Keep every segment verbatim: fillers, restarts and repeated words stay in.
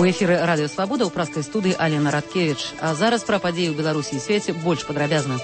У эфіры радыё Свабода ў праскай студыі Алена Радкевіч. А зараз пра падзеі ў Беларусі і свеце больш падрабязна.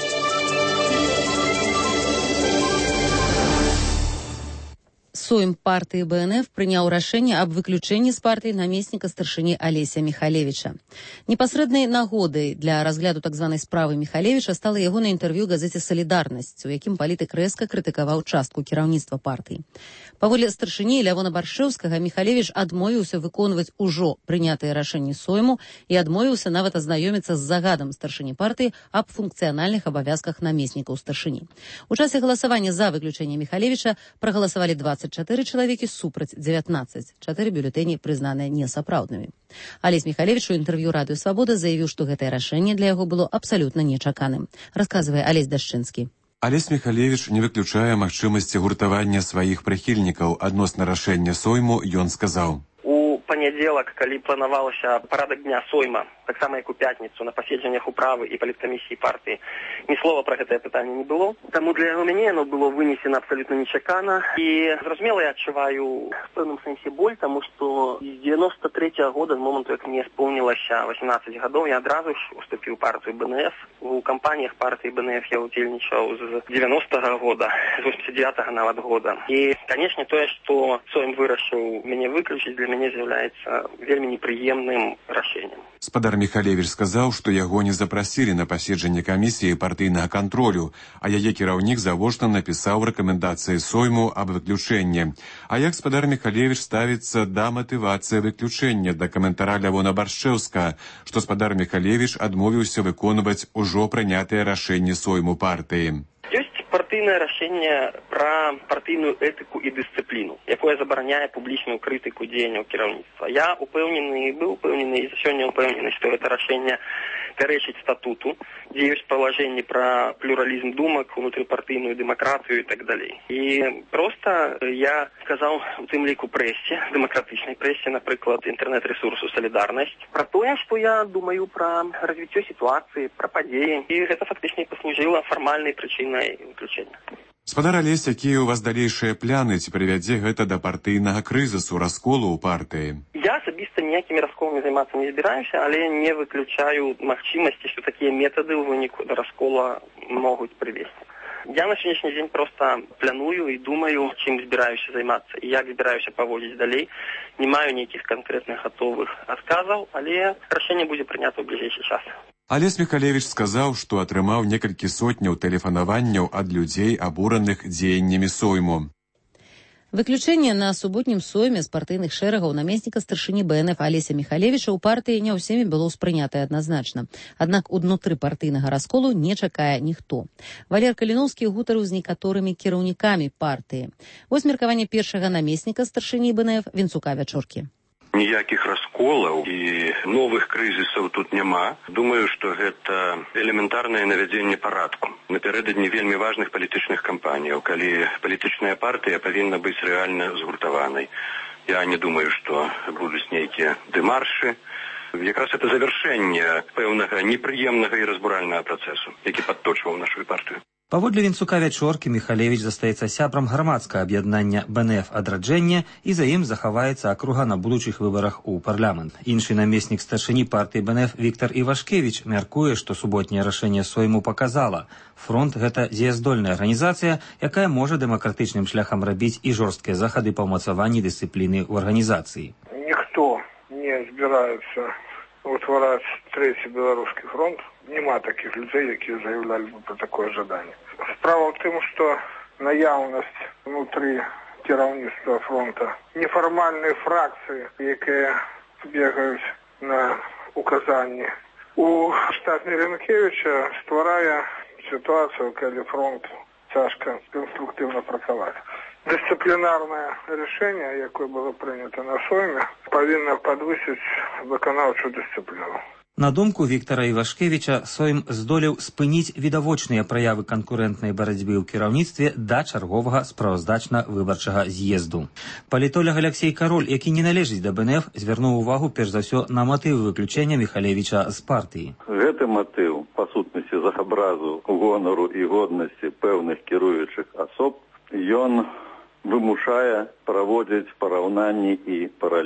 Сойм партыі Бэ Эн Эф прыняў рашэнне аб выключэнні з партыі намесніка старшыні Алеся Міхалевіча. Непасрэднай нагодай для разгляду так званай справы Міхалевіча стала ягонае інтэрв'ю газеце «Салідарнасць», у якім палітык рэзка крытыкаваў частку кіраўніцтва партыі. Паводле старшыні Лявона Баршэўскага, Міхалевіч адмовіўся выконваць ужо прынятыя рашэнні Сойму і адмовіўся нават азнаёміцца з загадам старшыні партыі аб функцыянальных абавязках намеснікаў старшыні. У часе галасавання за выключэнне Міхалевіча прагаласавалі дваццаць чатыры чалавекі супраць дзевятнаццаць. Чатыры бюлетэні прызнаныя несапраўднымі. Алесь Міхалевіч у інтэрв'ю радыё Свабода заявіў, што гэтае рашэнне для яго было абсалютна нечаканым. Расказвае Алесь Дашчынскі. Алесь Міхалевіч не выключае магчымасці гуртавання сваіх прыхільнікаў. Адносна рашэння Сойму ён сказаў: У панядзелак, калі планавалася парадак дня Сойма, таксама як у пятніцу на паседжаннях управы і паліткамісіі партыі, ні слова пра гэтае пытанне не было. Таму для мяне яно было вынесена абсалютна нечакана. І, зразумела, я адчуваю в пэўным сэнсе боль, таму што з дзевяноста трэцяга года, з моманту, як мне споўнілася васемнаццаць гадоў, я адразу ж уступіў партыю Бэ Эн Эф. У кампаніях партыі Бэ Эн Эф я удзельнічаў з дзевяностага года, з восемьдесят девятага нават года. І, канешне, тое, што Сойм вырашыў мяне выключыць, для мяне з'яўляецца вельмі непрыемным рашэннем. Спадар Міхалевіч сказаў, што яго не запрасілі на паседжанне камісіі партыйнага кантролю, а яе кіраўнік завочна напісаў рэкамендацыі Сойму аб выключэнні. А як спадар Міхалевіч ставіцца да матывацыі выключэння, да каментара Лявона Баршэўска, што спадар Міхалевіч адмовіўся выконваць ужо прынятыя рашэнні Сойму партыі? Партыйнае рашэнне пра партыйную этыку і дысцыпліну, якое забараняе публічную крытыку дзеянняў кіраўніцтва. Я упэўнены, быў упэўнены і сёння упэўнены, што гэта рашэнне пярэчыць статуту, дзе ёсць палажэнні пра плюралізм думак, унутрыпартыйную дэмакратыю і так далей. І проста я сказаў у тым ліку прэсе, дэмакратычнай прэсе, напрыклад, інтэрнэт-рэсурсу «Салідарнасць», пра тое, што я думаю пра развіццё сітуацыі, пра падзеі. І гэта фактычна паслужыла фармальнай прычынай выключэння. Спадар Алесь, якія ў вас далейшыя пляны, ці прывядзе гэта да партыйнага крызісу, расколу ў партыі? Я асабіста ніякімі расколамі займацца не збіраюся, але не выключаю магчымасці, што такія метады ў выніку да раскола могуць прывесці. Я на сённяшні дзень проста планую і думаю, чым збіраюся займацца і як збіраюся паводзіць далей. Не маю нейкіх канкрэтных гатовых адказаў, але рашэнне будзе прынята ў бліжэйшы час. Алесь Міхалевіч сказаў, што атрымаў некалькі сотняў тэлефанаванняў ад людзей, абураных дзеяннямі Сойму. Выключэнне на суботнім сойме з партыйных шэрагаў намесніка старшыні Бэ Эн Эф Алеся Міхалевіча ў партыі не ўсімі было ўспрынятае адназначна. Аднак унутры партыйнага расколу не чакае ніхто. Валер Каліноўскі гутарыў з некаторымі кіраўнікамі партыі. Вось меркаванне першага намесніка старшыні Бэ Эн Эф Вінцука Вячоркі. Ніякіх расколаў і новых крызісаў тут няма. Думаю, што гэта элементарнае навядзенне парадку напярэдадні вельмі важных палітычных кампаніяў, калі палітычная партыя павінна быць рэальна згуртаванай. Я не думаю, што будуць нейкія дэмаршы. Якраз это завяршэнне пэўнага непрыемнага і разбуральнага працэсу, які падточваў нашу партыю. Паводле Вінцука Вячоркі, Міхалевіч застаецца сябрам грамадскага аб'яднання Бэ Эн Эф «Адраджэнне» і за ім захаваецца акруга на будучых выбарах у парламент. Іншы намеснік старшыні партыі Бэ Эн Эф Віктар Івашкевіч мяркуе, што суботняе рашэнне Сойму паказала. Фронт – гэта дзеяздольная арганізацыя, якая можа дэмакратычным шляхам рабіць і жорсткія захады па ўмацаванні дысцыпліны ў арганізацыі. Ніхто не збіраецца утвараць трэці беларускі фронт. Нема такіх людзей, якія заяўлялі бы пра такое жаданне. Справа ў тым, што наяўнасць внутры кіраўніцтва фронта нефармальныя фракцыі, якія бегаюць на указанні у штабе Ренкевіча, стварае сітуацыю, калі фронт цяжка канструктыўна працаваць. Дысцыплінарнае рашэнне, якое было прынята на Сойме, павінна падвысіць выканаўчую дысцыпліну. На думку Віктара Івашкевіча, Сойм здолеў спыніць відавочныя праявы канкурэнтнай барацьбы ў кіраўніцтве да чарговага справаздачна-выбарчага з'езду. Палітолог Аляксей Кароль, які не належыць да Бэ Эн Эф, звярнуў увагу перш за ўсё на матыў выключэння Міхалевіча з партыі. Гэты матыў, па сутнасці з абразу гонару і годнасці пэўных кіруючых асоб, ён вымушае праводзіць параўнанні і паралель.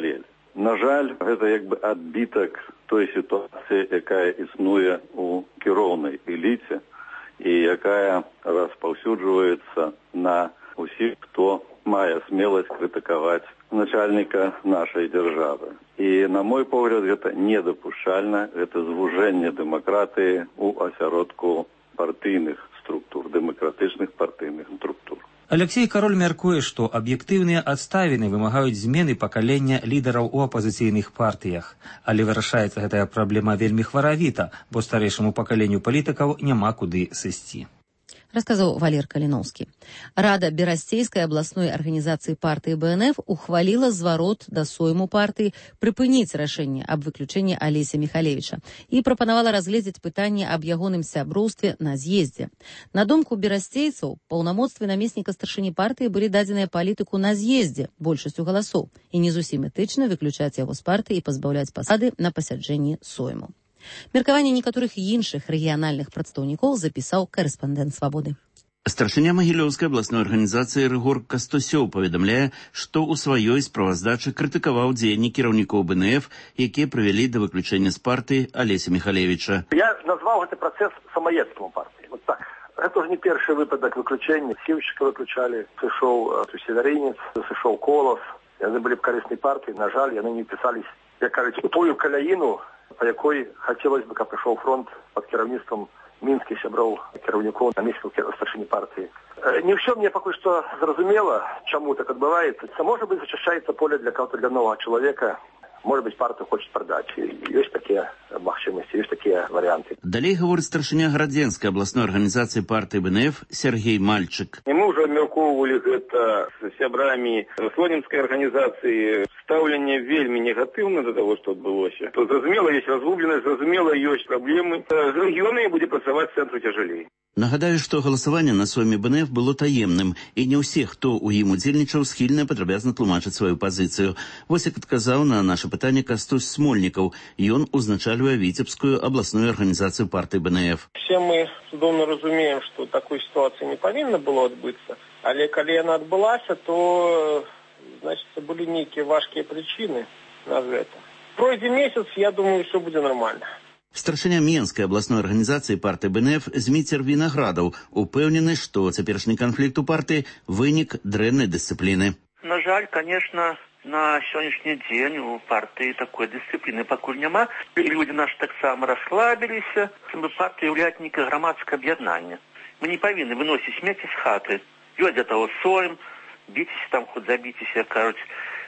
На жаль, гэта як бы адбітак той сітуацыі, якая існуе у кіроўнай эліце і якая распаўсюджваецца на ўсіх, хто мае смеласць крытыкаваць начальніка нашай дзяржавы. І, на мой погляд, гэта недапушчальна, гэта звужэнне дэмакратыі ў асяродку партыйных структур, дэмакратычных партыйных структур. Алексей Кароль мяркуе, што аб'ектыўныя адставіны вымагаюць змены пакалення лідараў у апазіцыйных партыях. Але вырашаецца гэтая праблема вельмі хваравіта, бо старэйшаму пакаленню палітыкаў няма куды сысці. Рассказаў Валер Каліноўскі. Рада Берасцейскай абласной арганізацыі партыі БНФ ухваліла зварот да сойму партыі прыпыніць рашэнне аб выключэнні Алеся Михалевіча і прапанавала разгледзець пытанне аб ягоным сяброўстве на з'ездзе. На думку берасцейцаў, паўнамоцтвы намесніка старшыні партыі былі дадзеныя палітыку на з'ездзе большасцю галасоў і не зусім этычна выключаць яго з партыі і пазбаўляць пасады на пасяджэнні сойму. Меркаванне некаторых іншых рэгіянальных прадстаўнікоў запісаў карэспандэнт «Свабоды». Старшыня Магілёўскай абласной арганізацыі Рыгор Кастусёў паведамляе, што ў сваёй справаздачы крытыкаваў дзеянні кіраўнікоў БНФ, якія прывялі да выключэння з партыі Алеся Михалевіча. Я назваў гэты працэс самаедствам партыі. Вот так. Гэта ўжо не першы выпадак выключэння. Сіўчыка выключалі, сышоў Северинец, сышоў Колас. Яны былі б карыснай партыі, на жаль, яны не пісались, як кажуць, у тую каляіну, по якой хацелось бы, каб прыйшоў фронт пад кіраўніцтвам мінскіх сяброў кіраўнікоў намеснікаў старшыні партыі. Не ўсё мне пакуль што зразумела, чаму так адбываецца. Можа быць, зачышчаецца поле для кого-то, для нового чалавека. Может быть, партию хочет продать. Есть такие махчимости, есть такие варианты. Далей говорит старшыня Градзенскай абласной организации партии БНФ Сергей Мальчик. И мы уже обмерковывали это с сябрами Слонімскай организации. Ставление вельми негативно до того, что отбылось. То зразумела, есть разгубленность, зразумела, есть проблемы. С регионами будет працаваць центру тяжелее. Нагадаю, што галасаванне на сойме БНФ было таемным, і не ўсе, хто ў ім удзельнічаў, схільна падрабязна тлумачыць сваю пазіцыю. Вось як адказаў на наша пытанне Кастусь Смольнікаў. Ён узначальвае Віцебскую абласную арганізацыю партыі БНФ. Все мы цудоўна разумеем, што такой сітуацыі не павінна было адбыцца, але калі яна адбылася, то значит, былі нейкія важкія прычыны на гэта. Пройдзе месяц, я думаю, що будзе нормально. Старшыня Менскай абласной арганізацыі партыі БНФ Зміцер Вінаградаў упэўнены, што цяперашні канфлікт у партыі вынік дрэннай дысцыпліны. На жаль, конечно, на сённяшні дзень у партыі такой дысцыпліны пакуль няма. Людзі наши таксама расслабіліся. Партыя ўяўляе нейкае грамадскае аб'яднанне. Мы не павінны выносіць смецце з хаты. Ёсць для того сойм, біцеся там, хоць забіцеся, кажуць.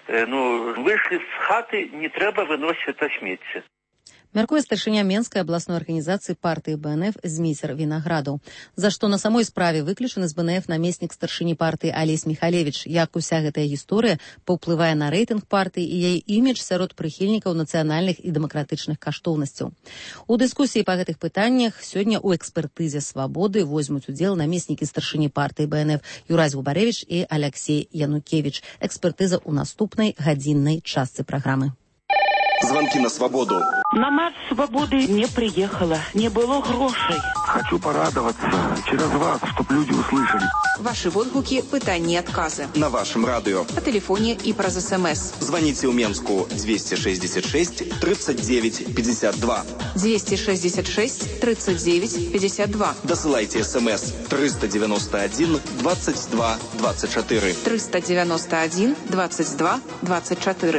Ну, выйшлі з хаты, не трэба выносіць это смецце. Мяркуе старшыня Менскай абласной арганізацыі партыі БНФ Зміцер Вінаградаў, за што на самой справе выключаны з БНФ намеснік старшыні партыі Алесь Михалевіч, як уся гэтая гісторыя паўплывае на рэйтынг партыі і яе імідж сярод прыхільнікаў нацыянальных і дэмакратычных каштоўнасцяў. У дыскусіі па гэтых пытаннях сёння ў экспертызе «Свабоды» возьмуць удзел намеснікі старшыні партыі БНФ Юрась Губаревіч і Аляксей Янукевіч. Экспертыза ў наступнай гадзіннай частцы праграмы. Звонки на свободу. На марш свободы не приехала, не было грошей. Хочу порадоваться через вас, чтобы люди услышали. Ваши водгуки, пытания и отказы. На вашем радио. По телефоне и про СМС. Звоните в Менску двести шестьдесят шесть тридцать девять пятьдесят два. двести шестьдесят шесть тридцать девять пятьдесят два. Досылайте СМС триста девяносто один двадцать два двадцать четыре. триста девяносто один двадцать два двадцать четыре.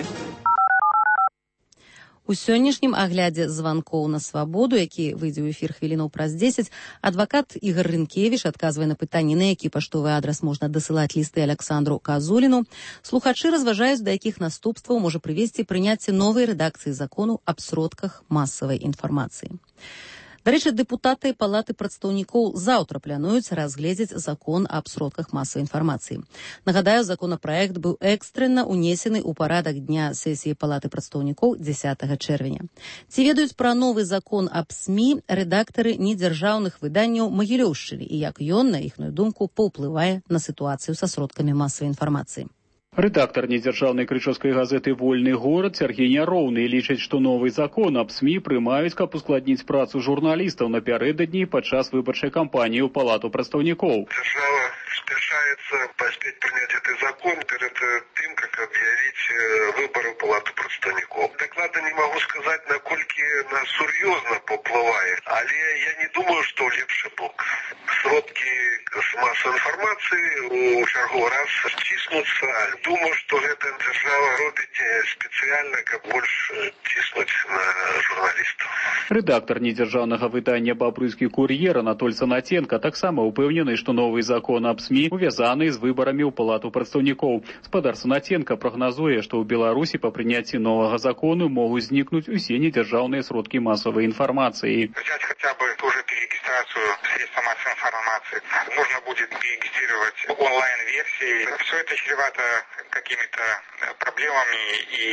У сённяшнім аглядзе званкоў на свабоду, які выйдзе ў эфір хвілінаў праз дзесяць, адвакат Ігар Рынкевіч адказвае на пытанні, на які паштовы адрас можна дасылаць лісты Аляксандру Казуліну. Слухачы разважаюць, да якіх наступстваў можа прывесці прыняцце новай рэдакцыі закону аб сродках масавай інфармацыі. Дарэчы, дэпутаты Палаты прадстаўнікоў заўтра плануюць разгледзець закон аб сродках масавай інфармацыі. Нагадаю, законапраект быў экстрэнна унесены ў парадак дня сесіі Палаты прадстаўнікоў дзесятага чэрвеня. Ці ведаюць пра новы закон аб СМІ рэдактары недзяржаўных выданняў Магілёўшчыны і як ён, на іхную думку, паўплывае на сітуацыю са сродкамі масавай інфармацыі? Рэдактар недзяржаўнай крычаўскай газеты «Вольны горад» Сергей Няроўны лічыць, што новы закон аб СМІ прымаюць, каб ускладніць працу журналістаў напярэдадні падчас выбарчай кампаніі ў Палату прадстаўнікоў. Дзяржава спешается поспеть принять этот закон перед тем, как объявить выборы в Палату представников. Докладно не могу сказать, насколько на серьезно поплывает, але я не думаю, что лепший бок. Сродки массовой информации у черговый раз тиснутся. Думаю, что эта держава робит специально, как больше тиснуть на журналистов. Редактор недзяржаўнага выдання «Бабруйскі кур'ер» Анатоль Санатенко таксама упэўнены, што новы закон аб СМІ увязаны з выбарамі ў Палату прадстаўнікоў. Спадар Санатенко прагназуе, што ў Беларусі па прыняцці новага закону могуць знікнуць усе недзяржаўныя сродкі масавай информации. Взять хотя бы ту же перерегистрацию средств массовой информации. Нужно будет перерегистрировать онлайн-версии. Все это чревато какими-то проблемами и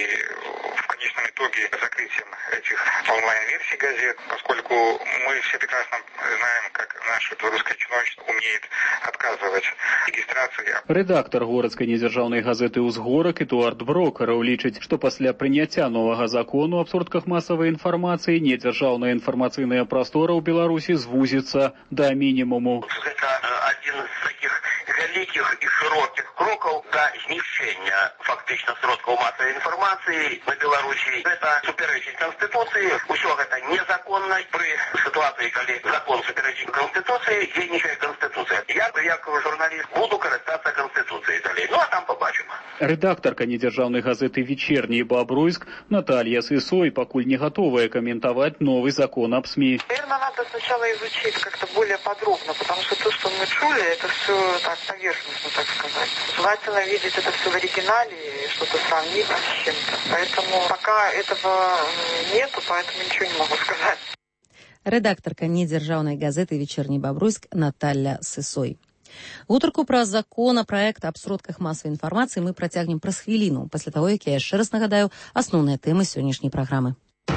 в конечном итоге закрытием этих онлайн-версий газет, поскольку мы все прекрасно знаем, как наше белорусское чиновничество умеет отказывать в регистрации. Редактор городской недзяржаўнай газеты «Узгорак» Эдуард Брокараў лічыць, што пасля прыняцця новага закону аб сродках масавай інфармацыі недзяржаўная інфармацыйная прастора ў Беларусі звузіцца да мінімуму. Это один из таких великих и широких кроков до знищения фактично сродков массовой информации на Беларуси. Это суперечить Конституции, все это незаконно. При ситуации, когда закон суперечить Конституции, дзейнічае Конституция. Я, як журналист, буду користатися Конституцией далее. Ну, а там побачимо. Редакторка недзяржаўнай газеты «Вечерний Бобруйск» Наталья Сысой пакуль не готовая комментовать новый закон об СМИ. Наверное, надо сначала изучить как-то более подробно, потому что то, что мы чули, это все так поверхностно, так сказать. Желательно видеть это все в оригинале, что-то сравнить с чем-то. Поэтому пока этого нету, поэтому ничего не могу сказать. Редакторка недзяржаўнай газеты «Вечерний Бобруйск» Наталья Сысой. Гутарку пра законапраект аб сродках масавай інфармацыі мы працягнем праз хвіліну, пасля таго, як я яшчэ раз нагадаю асноўныя тэмы сённяшняй праграмы.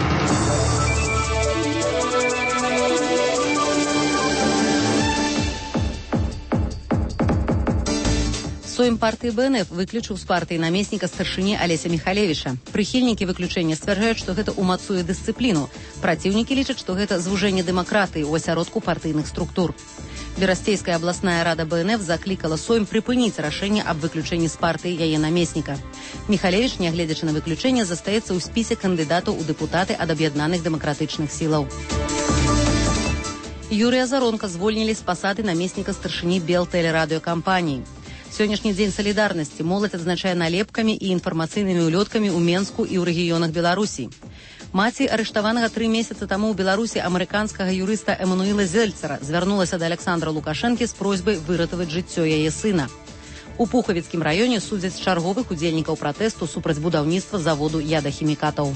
Сойм партыі БНФ выключыў з партыі намесніка старшыні Алеся Михалевіча. Прыхільнікі выключэння сцвярджаюць, што гэта ўмацуе дысцыпліну. Праціўнікі лічаць, што гэта звужэнне дэмакратыі ў асяродку партыйных структур. Берасцейская абласная рада БНФ заклікала Сойм прыпыніць рашэнне аб выключэнні з партыі яе намесніка. Михалевіч, нягледзячы на выключэнне, застаецца ў спісе кандыдатаў у дэпутаты ад аб'яднаных дэмакратычных сілаў. Юрыя Заронка звольнілі з пасады намесніка старшыні Белтэлерадыёкампаніі. Сённяшні дзень салідарнасці моладзь адзначае налепкамі і інфармацыйнымі ўлёткамі ў Менску і ў рэгіёнах Беларусі. Маці арыштаванага тры месяцы таму ў Беларусі амерыканскага юрыста Эмануіла Зельцера звярнулася да Александра Лукашэнкі з просьбай выратаваць жыццё яе сына. У Пухавіцкім раёне судзяць чарговых удзельнікаў пратэсту супраць будаўніцтва заводу ядахімікатаў.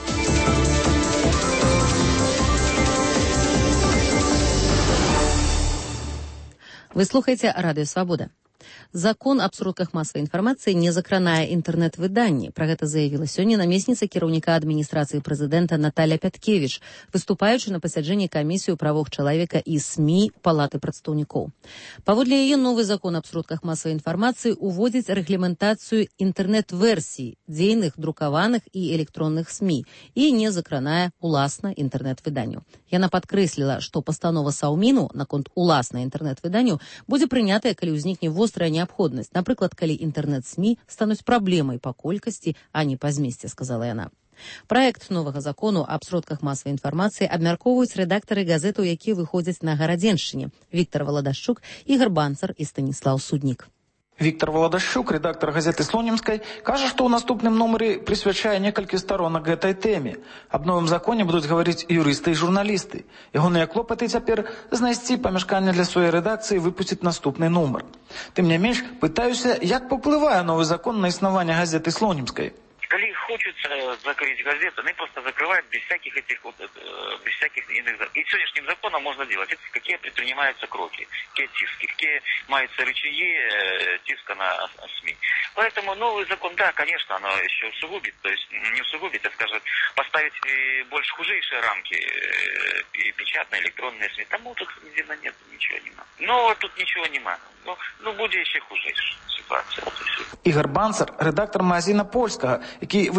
Вы слухаеце Радыё Свабода. Закон аб сродках масавай інфармацыі не закранае інтэрнэт-выданні. Пра гэта заявіла сёння намесніца кіраўніка адміністрацыі прэзідэнта Наталья Пяткевіч, выступаючы на пасяджэнні камісію правоў чалавека і СМІ Палаты прадстаўнікоў. Паводле яе новы закон аб сродках масавай інфармацыі уводзіць рэгламентацыю інтэрнэт-версій дзейных друкаваных і электронных СМІ і не закранае уласна інтэрнэт-выданню. Яна падкрэсліла, што пастанова Саўміну наконт уласна інтэрнэт-выданню будзе прынятая, калі ўзнікне вострая неабходнасць, напрыклад, калі інтэрнэт-СМІ стануць праблемай па колькасці, а не па змесце, сказала яна. Праект новага закону аб сродках масавай інфармацыі абмяркоўваюць рэдактары газетаў, якія выходзяць на Гарадзеншчыне: Віктор Валадашчук, Ігор Банцар і Станіслаў Суднік. Віктор Валадашчук, редактор газеты «Слонімскай», кажа, што ў наступным нумары прысвячае некалькі старонак гэтай тэме. Аб новым законе будуць гаварыць юрысты і журналісты. Ягоныя клопаты цяпер знайсці памяшканне для сваёй рэдакцыі, выпусціць наступны нумар. Тым не менш, пытаюся, як паўплывае новы закон на існаванне газеты «Слонімскай». Коли хочется закрыть газету, они просто закрывают без всяких этих вот, без всяких иных. И сегодняшним законом можно делать, это какие предпринимаются кроки, какие тиски, какие имеются рычаги тиска на СМИ. Поэтому новый закон, да, конечно, оно еще усугубит, то есть не усугубит, а скажет, поставить больше хужейшие рамки и печатные, электронные СМИ. Там тут видно нет, ничего не надо. Но тут ничего не надо. Ну, ну будет еще хужейшая ситуация. Ігор Банцар, редактор магазина «Польскага», який видається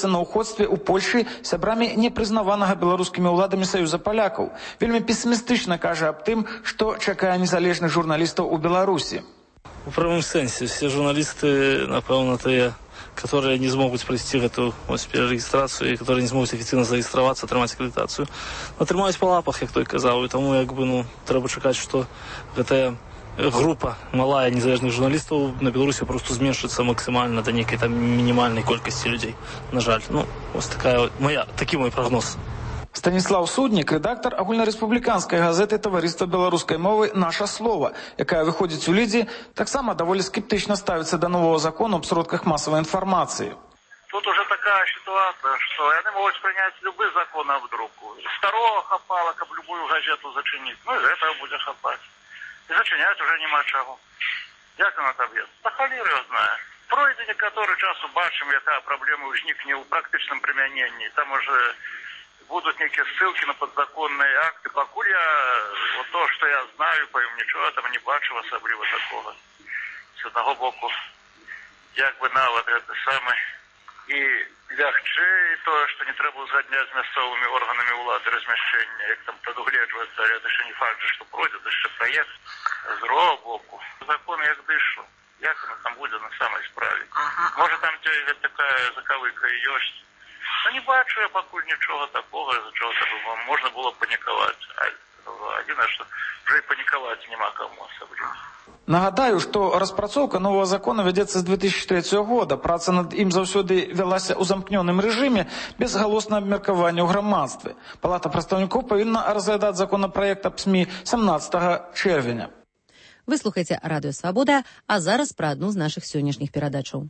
на ўходстве ў Польшы сябрамі непрызнаванага беларускімі ўладамі Саюза палякаў. Вельмі пессімістычна кажа аб тым, што чакае незалежных журналістаў у Беларусі. У правым сэнсе все журналісты, напэўна, тыя, которые не змогуць пройсці гэту перарэгістрацыю і которые не змогуць афіцыйна зарэгістравацца, атрымаць акрэдытацыю, атрымаюць па лапах, як той казаў, і таму як бы ну трэба чакаць, што гэтая група малая незалежных журналістаў на Беларусі просто зменшыцца максімальна да нейкай там мінімальнай колькасці людзей. На жаль, ну ось такая моя такі мой прагноз. Станіслав Суднік, рэдактар агульнарэспубліканскай газеты таварыства беларускай мовы «Наша слова», якая выходзіць у лідзе, таксама даволі скептычна ставіцца да нового закону аб сродках масавай інфармацыі. Тут уже такая ситуация, что они могут принять любые законы об друку. Старого хапала, как любую газету зачинить, ну и этого будет хапать. И зачинять уже нема чего. Як она там есть? Да халир его знает. Пройде некоторый час убачим, яка проблема возникне у практичном применении. Там уже будут некие ссылки на подзаконные акты. Покуль я, вот то, что я знаю, поим ничего там не бачу особливо такого. С одного боку, як бы навод это самое. И лягчэй то, что не трэба узгадняць з мясцовымі органамі ўлады размяшчэння, як там прадугледжваецца, але это еще не факт, что пройдет, это еще проект з другого боку. Закон як дышу. Як оно там будет на самой справе? Ага. Может там такая заковыка и ёсць. Но не бачу я пакуль нічого такого, из-за чего можно было паниковать. Один, что уже и паниковать нема кому особливо. Нагадаю, што распрацоўка нового закона вядзецца з две тысячи трэцяга года. Праца над ім заўсёды вялася ў замкнёным рэжыме без галоснага абмеркавання ў грамадстве. Палата прадстаўнікоў павінна разглядаць законапраект аб СМІ сямнаццатага чэрвеня. Вы слухаеце Радыё Свабода, а зараз пра адну з нашых сённяшніх перадачаў.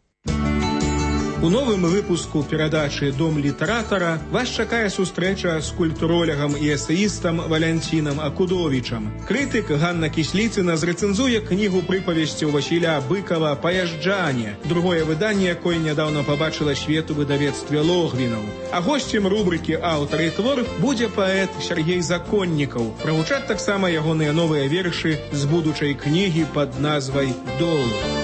У новым выпуску перадачы «Дом літаратара» вас чакае сустрэча з культуролягам і эсеістам Валянцінам Акудовічам. Крытык Ганна Кісліцына зрэцэнзуе кнігу прыпавесцяў Васіля Быкава «Паязджане», другое выданне, якое нядаўна пабачыла свет у выдавецтве Логвінаў. А госцем рубрыкі «Аўтар і твор» будзе паэт Сергей Законнікаў. Прагучаць таксама ягоныя новыя вершы з будучай кнігі пад назвай «Дол».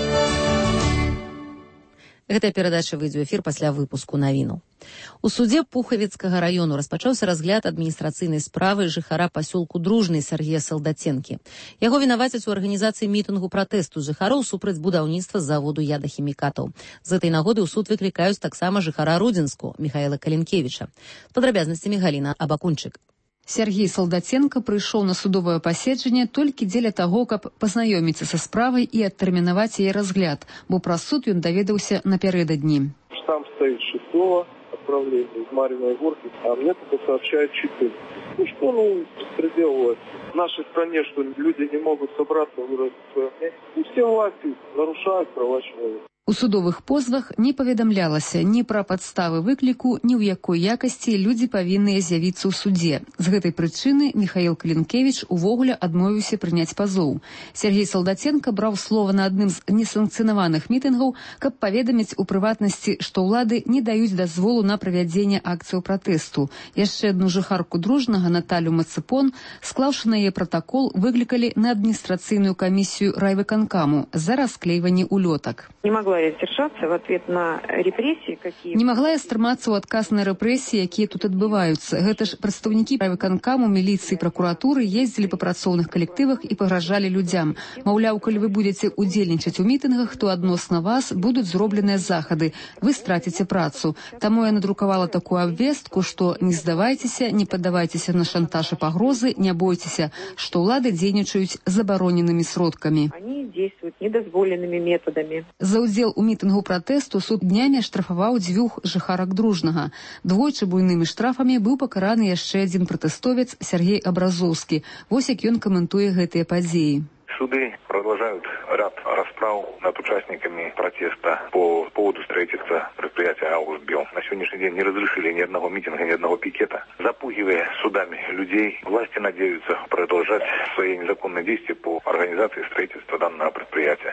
Гэтая перадача выйдзе ў эфір пасля выпуску навінаў. У судзе Пухавецкага раёну распачаўся разгляд адміністрацыйнай справы жыхара пасёлку Дружны Сергея Салдаценкі. Яго вінавацяць у арганізацыі мітынгу пратэсту жыхароў супраць будаўніцтва заводу ядахімікатаў. З гэтай нагоды ў суд выклікаюць таксама жыхара Рудзінску Михаіла Калінкевіча. З падрабязнасцямі Галіна Абакунчык. Сергей Салдаценко прыйшоў на судовае паседжанне толькі дзеля таго, каб пазнаёміцца са справай і адтэрмінаваць яе разгляд, бо пра суд ён даведаўся напярэдадні. Там стоит шестого отправления из Марьиной Горки, а мне только сообщают четыре. Ну что, ну, беспределывать. В нашей стране, что люди не могут собраться, выразить свое мнение. И все власти нарушают права человека. У судовых позвах не паведамлялася ні пра падставы выкліку, ні ў якой якасці людзі павінныя з'явіцца ў суде. З гэтай прычыны Михаил Калінкевіч увогуле адмовіўся прыняць пазоў. Сергей Салдаценко браў слова на адным з несанкцыянаваных мітынгаў, каб паведаміць у прыватнасці, што ўлады не даюць дазволу на правядзенне акцыяў пратэсту. Яшчэ адну жыхарку Дружнага Наталю Мацыпон, склаўшы на яе пратакол, выклікалі на адміністрацыйную камісію райвыканкаму за расклейванне улётак. Не могла я сдержаться в ответ на репрессии, какие... Не могла я стрымацца ў адказ на рэпрэсіі, якія тут адбываюцца. Гэта ж прадстаўнікі райвыканкаму, міліцыі, пракуратуры ездзілі па працоўных калектывах і пагражалі людзям. Маўляў, калі вы будзеце удзельнічаць у мітынгах, то адносна вас будуць зробленыя захады. Вы страціце працу. Таму я надрукавала такую абвестку, што не здавайцеся, не паддавайцеся на шантаж і пагрозы, не бойцеся, што ўлады дзейнічаюць забароненымі сродкамі. Они действуют недозволенными методами. За ўдзел у мітынгу пратэсту суд днямі штрафаваў дзвюх жыхарак Дружнага. Двойчы буйнымі штрафамі быў пакараны яшчэ адзін пратэстовец Сергей Абразоўскі. Вось як ён каментуе гэтыя падзеі. Суды продолжают ряд расправ над участниками протеста по поводу строительства предприятия «Аugustbio». На сегодняшний день не разрешили ни одного митинга, ни одного пикета. Запугивая судами людей, власти надеются продолжать свои незаконные действия по организации строительства данного предприятия.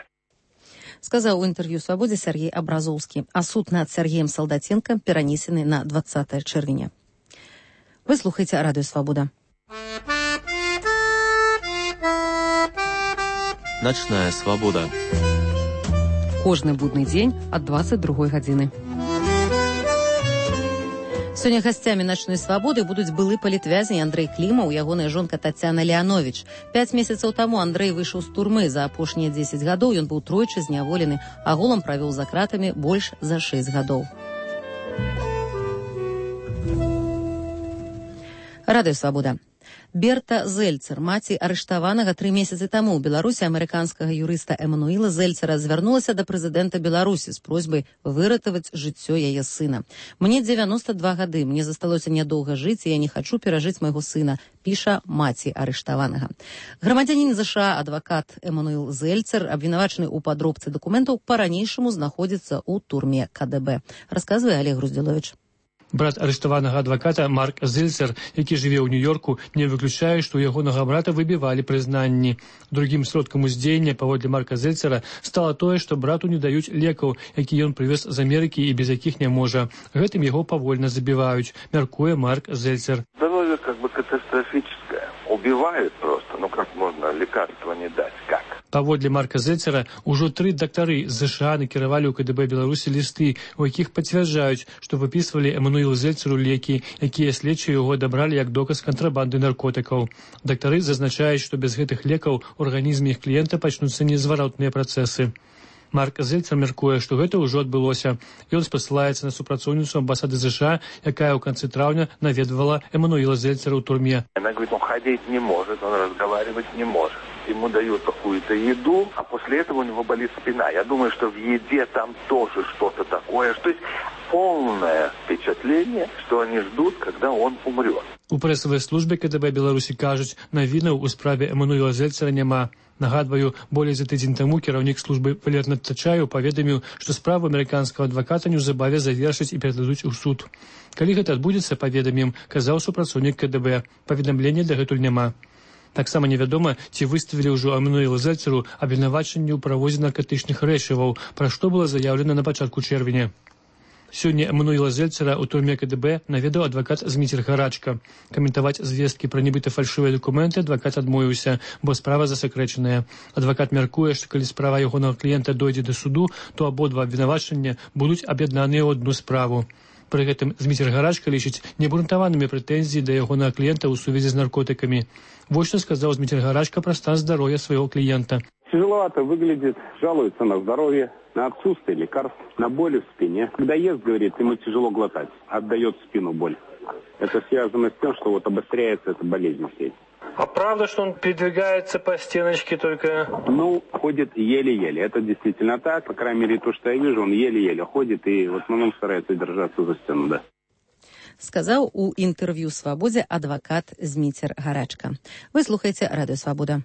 Сказаў у інтэрв'ю «Свабодзе» Сергей Абразоўскі, а суд над Сергеем Салдаценко перанесены на двадцатае чэрвеня. Вы слухаеце Радыё Свабода. Начная свабода. Кожны будны дзень ад дваццаць другой гадзіны. Сёння гасцямі начной свабоды будуць былы палітвязень Андрэй Клімаў, ягоная жонка Тацяна Леанович. Пяць месяцаў таму Андрэй выйшаў з турмы. За апошнія дзесяць гадоў ён быў тройчы зняволены, агулам правёў за кратамі больш за шэсць гадоў. Радыё Свабода. Берта Зельцер, маці арыштаванага тры месяцы таму ў Беларусі амерыканскага юрыста Эмануіла Зельцера, звярнулася да прэзідэнта Беларусі з просьбай выратаваць жыццё яе сына. «Мне дзевяноста два гады, мне засталося нядоўга жыць, і я не хачу перажыць майго сына», піша маці арыштаванага. Грамадзянін ЗША, адвакат Эмануіл Зельцер, абвінавачаны ў падробцы дакументаў, па-ранейшаму знаходзіцца ў турме КДБ. Расказвае Олег Груздзіловіч. Брат арыштаванага адваката Марк Зельцер, які жыве ў Нью-Йорку, не выключае, што ў ягонага брата выбівалі прызнанні. Другім сродкам уздзеяння, паводле Марка Зельцера, стала тое, што брату не даюць лекаў, які ён прывез з Амерыкі і без якіх не можа. Гэтым яго павольна забіваюць, мяркуе Марк Зельцер. Здоровье как бы катастрофическое. Убивают просто. Ну как можно лекарства не дать? Как? Паводле Марка Зельцера, ужо тры дактары з ЗША накіравалі ў КДБ Беларусі лісты, у якіх пацвярджаюць, што выпісвалі Эмануілу Зельцеру лекі, якія следчыя яго адабралі як доказ кантрабанды наркотыкаў. Дактары зазначаюць, што без гэтых лекаў у арганізме іх кліента пачнуцца незваротныя працэсы. Марк Зельцер мяркуе, што гэта ўжо адбылося. Ён спасылаецца на супрацоўніцу амбасады ЗША, якая ў канцы траўня наведвала Эмануіла Зельцера ў турме. Она говорит, он ходить не может, он разговаривать не может. Ему дают какую-то еду, а после этого у него болит спина. Я думаю, что в еде там тоже что-то такое. То есть полное впечатление, что они ждут, когда он умрет. У прэсавай службе КДБ Беларусі кажуць, навінаў у справе Эмануіла Зельцера няма. Нагадваю, болей за тыдзень таму кіраўнік службы Валерый Тачаеў паведаміў, што справу амерыканскага адваката неўзабаве завершаць і перададуць у суд. Калі гэта адбудзецца, паведамім, казаў супрацоўнік КДБ. Паведамлення дагэтуль няма. Таксама невядома, ці выставілі ўжо Эмануілу Зельцеру абвінавачанне ў правозе наркатычных рэчываў, пра што было заяўлена на пачатку чэрвеня. Сёння Эмануіла Зельцера ў турме КДБ наведаў адвакат Зміцер Гарачка. Каментаваць звесткі пра нібыта фальшывыя дакументы адвакат адмовіўся, бо справа засакрэчаная. Адвакат мяркуе, што калі справа ягонага кліента дойдзе да суду, то абодва абвінавачання будуць аб'яднаныя ў одну справу. Пры гэтым Зміцер Гарачка лічыць неабгрунтаванымі прэтэнзіі да ягонага кліента ў сувязі з наркотыкамі. Вот что сказал Зміцер Гарачка про стан здоровья своего клиента. Тяжеловато выглядит, жалуется на здоровье, на отсутствие лекарств, на боли в спине. Когда ест, говорит, ему тяжело глотать, отдает в спину боль. Это связано с тем, что вот обостряется эта болезнь в теле. А правда, что он передвигается по стеночке только? Ну, ходит еле-еле. Это действительно так. По крайней мере, то, что я вижу, он еле-еле ходит и в основном старается держаться за стену, да. Сказаў у інтэрв'ю «Свабодзе» адвакат Зміцер Гарачка. Вы слухаеце Радыё Свабода.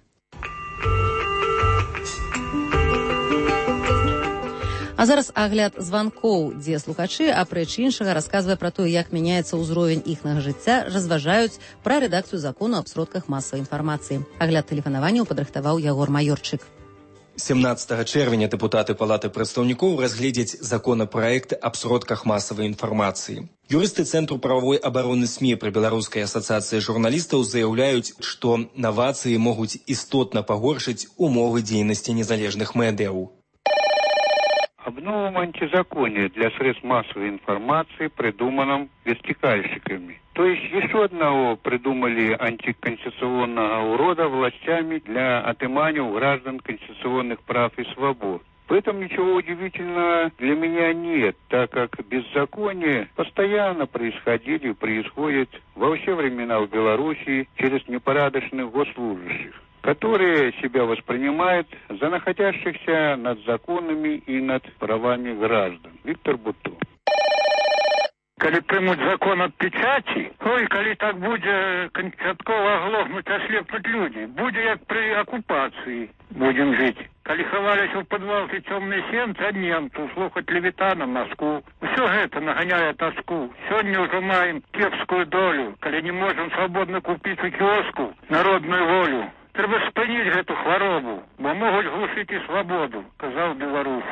А зараз агляд званкоў, дзе слухачы, апрэч іншага, расказвае пра тое, як мяняецца ўзровень іхнага жыцця, разважаюць пра рэдакцыю закону аб сродках масавай інфармацыі. Агляд тэлефанаванняў падрыхтаваў Ягор Маёрчык. семнадцатага чэрвеня дэпутаты Палаты прадстаўнікоў разгледзяць законапраект аб сродках масавай інфармацыі. Юрысты Цэнтру прававой абароны СМІ пры Беларускай асацыяцыі журналістаў заяўляюць, што навацыі могуць істотна пагоршыць умовы дзейнасці незалежных медыяў. Об новом антизаконии для средств массовой информации, придуманном вертикальщиками. То есть еще одного придумали антиконституционного урода властями для отымания у граждан конституционных прав и свобод. В этом ничего удивительного для меня нет, так как беззаконие постоянно происходили и происходит во все времена в Белоруссии через непорядочных госслужащих, которые себя воспринимают за находящихся над законами и над правами граждан. Виктор Бутто. Калі прымуць закон аб печаці, ой, калі так будзе канчаткова аглохнуць, аслепнуць людзі, будзе як пры акупацыі будзем жыць. Калі хаваліся ў падвалцы цёмнай сенцы ад немцаў, слухаць Левітана Маску. Усё гэта наганяе таску. Сёння ўжо маем кепскую долю, калі не можам свабодна купіць у кіоску народную волю. Трэба спыніць гэту хваробу, бо могуць глушыць і свабоду, казаў беларус.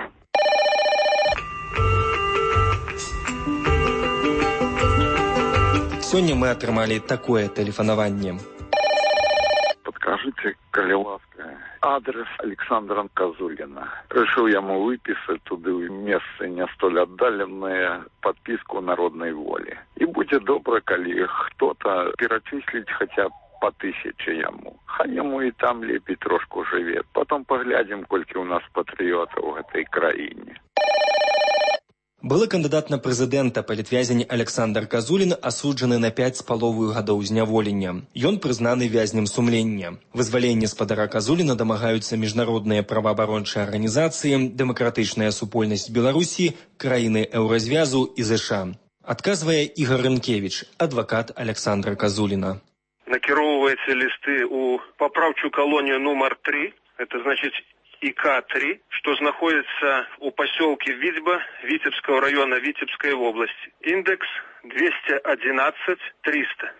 Сёння мы атрымалі такое тэлефанаванне. Подкаст скажите, коли ласка, адрес Александра Козулина. Решил ему выписать туда место не столь отдаленное подписку народной воли. И будьте добры, коли кто-то перечислить хотя бы по тысяче ему. Хай ему и там лепей трошку живет. Потом поглядим, кольки у нас патриотов в этой краине. Былы кандыдат на прэзідэнта палітвязень Александр Козулін асуджаны на пяць з паловаю гадоў зняволення. Ён прызнаны вязнем сумлення. Вызваленне спадара Козуліна дамагаюцца міжнародныя праваабарончыя арганізацыі, дэмакратычная супольнасць Беларусі, краіны Еўразвязу і ЗША. Адказвае Ігор Рынкевіч, адвакат Александра Козуліна. Накіроўваеце лісты ў папраўчую калонію нумар три, это значит И К три, что находится у поселке Витьба Витебского района Витебской области. Индекс двести одиннадцать триста.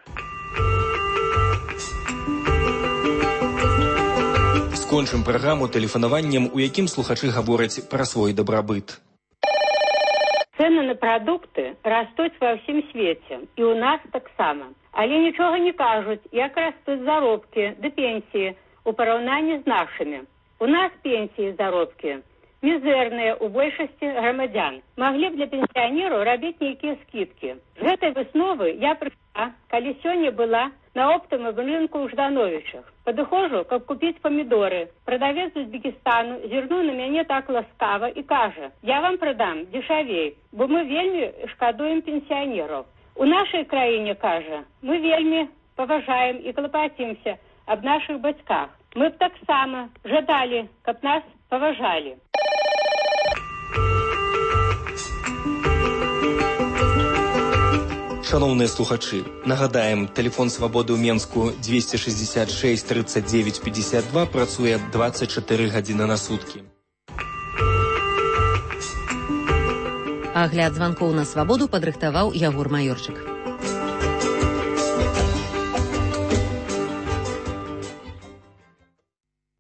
Скончым праграму тэлефанаваннем, у якім слухачы гавораць пра свой дабрабыт. Цены на продукты растут во всем свете, и у нас так само. Але нічога не кажуть, як растут заробки до пенсии у параўнанні з нашими. У нас пенсии и заробки мизерные у большасці громадян. Могли б для пенсионеров робить некие скидки. С этой весновы я пришла, коли сёння была на оптовом рынку у Ждановичах. Подыхожу, как купить помидоры. Продавец з Узбекистану зірнуў на мяне так ласкава и кажа: я вам продам дешевей, бо мы вельмі шкадуем пенсионеров. У нашей краине, кажа, мы вельмі поважаем и клопотимся об наших бацьках. Мы б так само жадали, каб нас поважали. Шановныя слухачы, нагадаем, тэлефон свабоды ў Менску двести шестьдесят шесть тридцать девять пятьдесят два працуе двадцать четыре гадзіны на суткі. Агляд званкоў на свабоду падрыхтаваў Ягор Маёрчык.